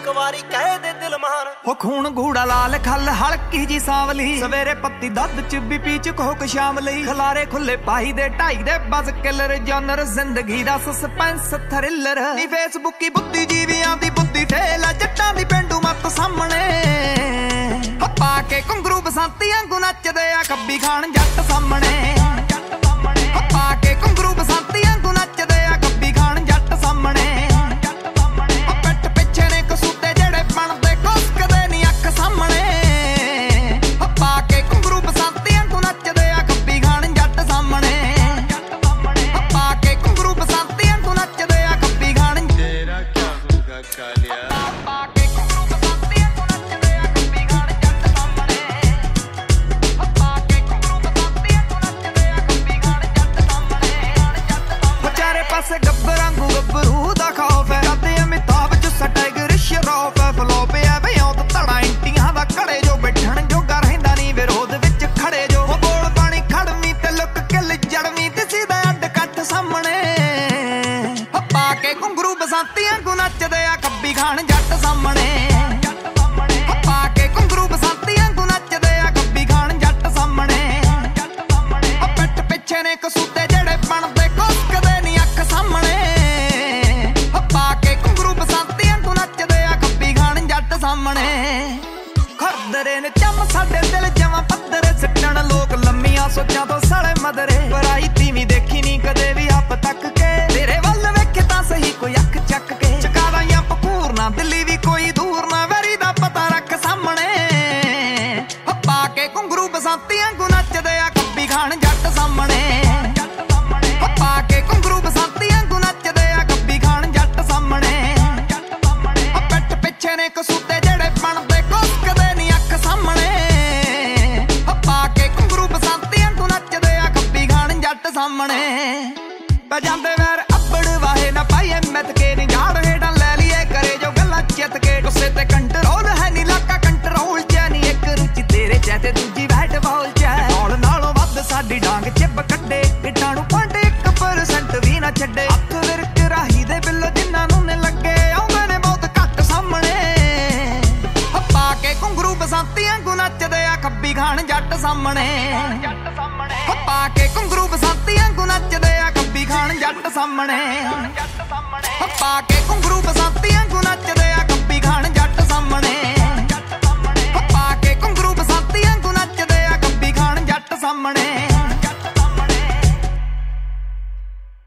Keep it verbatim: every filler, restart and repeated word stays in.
ਵਾਰੀ ਕਹਿ ਦੇ ਦਿਲ ਮਾਨ ਹੋ ਖੂਨ ਗੂੜਾ ਲਾਲ ਖੱਲ ਹਲਕੀ ਜੀ ਸਾਵਲੀ ਸਵੇਰੇ ਪੱਤੀ ਦੱਧ ਚ ਵੀ ਪੀ ਚ ਕੋਕ ਸ਼ਾਮ ਲਈ ਖਲਾਰੇ ਖੁੱਲੇ ਪਾਈ ਦੇ ਢਾਈ ਦੇ ਬਸ ਕਿਲਰ ਜਨਰ ਜ਼ਿੰਦਗੀ ਦਾ ਸਸਪੈਂਸ ਥ੍ਰਿਲਰ ਨੀ ਫੇਸਬੁੱਕੀ ਬੁੱਧੀ ਜੀਵਿਆਂ ਦੀ ਬੁੱਧੀ ਠੇਲ ਜੱਟਾਂ ਦੀ ਪਿੰਡੂ ਮੱਤ ਸਾਹਮਣੇ ਪਾ ਕੇ ਘੁੰਗਰੂ ਬਸੰਤੀ ਵਾਂਗੂ ਨੱਚਦੇ ਆ ਕੱਬੀ ਖਾਨ ਜੱਟ ਸਾਹਮਣੇ ਪਾ ਕੇ ਘੁੰਗਰੂ ਬਸੰਤੀ ਵਾਂਗੂ ਨੱਚਦੇ ਆ ਕੱਬੀ ਖਾਨ ਜੱਟ ਸਾਹਮਣੇ ਪਿੱਠ ਪਿੱਛੇ ਨੇ ਕਸੂਤੇ ਜਿਹੜੇ ਬਣਦੇ ਕੁਸਕਦੇ ਨੀ ਅੱਖ ਸਾਹਮਣੇ ਪਾ ਕੇ ਘੁੰਗਰੂ ਬਸੰਤੀ ਵਾਂਗੂ ਨੱਚਦੇ ਆ ਕੱਬੀ ਖਾਨ ਜੱਟ ਸਾਹਮਣੇ ਪਾ ਕੇ ਘੁੰਗਰੂ ਬਸੰਤੀ ਵਾਂਗੂ ਨੱਚਦੇ ਆ ਕੱਬੀ ਖਾਨ ਤੇਰਾ ਕਿਆ ਹੋਗਾ ਕਾਲਿਆ ਪਾ ਕੇ ਘੁੰਗਰੂ ਬਸੰਤੀ ਵਾਂਗੂ ਨੱਚਦੇ ਆ ਕੱਬੀ ਖਾਨ ਜੱਟ ਸਾਹਮਣੇ ਪਾ ਕੇ ਘੁੰਗਰੂ ਬਸੰਤੀ ਵਾਂਗੂ ਨੱਚਦੇ ਆ ਕੱਬੀ ਖਾਨ ਜੱਟ ਸਾਹਮਣੇ ਚਾਰੇ ਪਾਸੇ ਗੱਭਰਾਂ ਨੂੰ ਗੱਭਰੂ ਦਾ ਖੌਫ ਹੈ ਕਰਦੇ ਅਮਿਤਾਭ ਚ ਸਟਾਈਗਰ ਸ਼ਰੋਫ ਹੈ ਫਲੋਪ ਹੈ ਬਿਆਉ ਤਾਂ ਧੜਾ ਇੰਟੀਆਂ ਦਾ ਘੜੇ ਜੋ ਬੈਠਣ ਜੋਗਾ ਰਹਿੰਦਾ ਨਹੀਂ ਵਿਰੋਧ ਵਿੱਚ ਖੜੇ ਜੋ ਬੋਲ ਪਾਣੀ ਖੜਵੀਂ ਤੇ ਲੁੱਕ ਕਿਲ ਜੜਵੀਂ ਤੇ ਸਿੱਧਾ ਅੱਡ ਕੱਠ ਸਾਹਮਣੇ ਪਾ ਕੇ ਘੁੰਗਰੂ ਬਸੰਤੀ ਵਾਂਗੂ ਨੱਚਦੇ ਆ ਕੱਬੀ ਖਾਨ ਜੱਟ ਸਾਹਮਣੇ ਪਾ ਕੇ ਘੁੰਗਰੂ ਬਸੰਤੀ ਵਾਂਗੂ ਨੱਚਦੇ ਆ ਕੱਬੀ ਖਾਨ ਜੱਟ ਸਾਹਮਣੇ ਪਿੱਠ ਪਿੱਛੇ ਨੇ ਕਸੂਤੇ ਜਿਹੜੇ ਬਣਦੇ ਕੁਸਕਦੇ ਨੀ ਅੱਖ ਸਾਹਮਣੇ ਪਾ ਕੇ ਘੁੰਗਰੂ ਬਸੰਤੀ ਵਾਂਗੂ ਨੱਚਦੇ ਆ ਕੱਬੀ ਖਾਨ ਜੱਟ ਸਾਹਮਣੇ ਖਰਦਰੇ ਨੇ ਚੰਮ ਸਾਡੇ ਦਿਲ ਜਵਾਂ ਪੱਧਰੇ ਸਿੱਟਣ ਲੋਕ ਲੰਮੀਆਂ ਸੋਚਾਂ ਤੋਂ ਸਾਲੇ ਮਦਰੇ ਪਰਾਈ ਤੀਵੀਂ ਦੇਖੀ ਨੀ ਕਦੇ ਵੀ ਹੱਪ ਤੱਕ ਕੇ ਤੇਰੇ ਵੱਲ ਵੇਖੇ ਤਾਂ ਸਹੀ ਕੋਈ ਅੱਖ ਚੱਕ ਕੇ ਚਕਾਦਾ ਜਾਂ ਪਕੂਰ ਨਾ ਦਿੱਲੀ ਵੀ ਕੋਈ ਦੂਰ ਨਾ ਵੈਰੀ ਦਾ ਪਤਾ ਰੱਖ ਸਾਹਮਣੇ ਪਾ ਕੇ ਘੁੰਗਰੂ ਬਸੰਤੀ ਵਾਂਗੂ ਨੱਚਦੇ ਆ ਕੱਬੀ ਖਾਨ ਜੱਟ ਸਾਹਮਣੇ ਪਾ ਕੇ ਘੁੰਗਰੂ ਬਸੰਤੀ ਵਾਂਗੂ ਨੱਚਦੇ ਆ ਕੱਬੀ ਖਾਨ ਜੱਟ ਸਾਹਮਣੇ ਪਿੱਠ ਪਿੱਛੇ ਨੇ ਕਸੂਤੇ ਜਿਹੜੇ ਬਣਦੇ ਕੁਸਕਦੇ ਨੀ ਅੱਖ ਸਾਹਮਣੇ ਪਾ ਕੇ ਘੁੰਗਰੂ ਬਸੰਤੀ ਵਾਂਗੂ ਨੱਚਦੇ ਆ ਕੱਬੀ ਖਾਨ ਜੱਟ ਸਾਹਮਣੇ ਪੈ ਜਾਂਦੇ ਵੈਰ ਅੱਬੜ ਵਾਹੇ ਨਾ ਪਾਈਏ ਮਿੱਥ ਕੇ ਨੀ ਝਾੜ ਹੇਠਾਂ ਲੈ ਲਈਏ ਕਰੇ ਜੋ ਗੱਲਾਂ ਚਿੱਤ ਕੇ ਗੁੱਸੇ ਤੇ ਕੰਟਰੋਲ ਹੈ ਨੀ ਲਾਕਾ ਕੰਟਰੋਲ ਚ ਨੀ ਇੱਕ ਰੁਚੀ ਤੇਰੇ ਚ ਤੇ ਦੂਜੀ ਬੈਟ ਬਾਲ ਚ ਨਾਲ ਨਾਲੋਂ ਵੱਧ ਸਾਡੀ ਡਾਂਗ ਚਿੱਬ ਕੱਢੇ ਇੱਟਾਂ ਨੂੰ ਪੁਆਇੰਟ ਇੱਕ ਪਰਸੈਂਟ ਵੀ ਨਾ ਛੱਡੇ ਹੱਥ ਵਿਰਕ ਰਾਹੀ ਦੇ ਬਿੱਲ ਜਿਨ੍ਹਾਂ ਨੂੰ ਨੇ ਲੱਗੇ ਆਉਂਦੇ ਨੇ ਬਹੁਤ ਘੱਟ ਸਾਹਮਣੇ ਪਾ ਕੇ ਘੁੰਗਰੂ ਬਸੰਤੀ ਵਾਂਗੂ ਨੱਚਦੇ ਆ ਕੱਬੀ ਖਾਨ ਜੱਟ ਸਾਹਮਣੇ ਪਾ ਕੇ ਘੁੰਗਰੂ ਬਸੰਤੀ ਵਾਂਗੂ ਨੱਚਦੇ ਆ ਕੱਬੀ ਖਾਨ ਜੱਟ ਸਾਹਮਣੇ।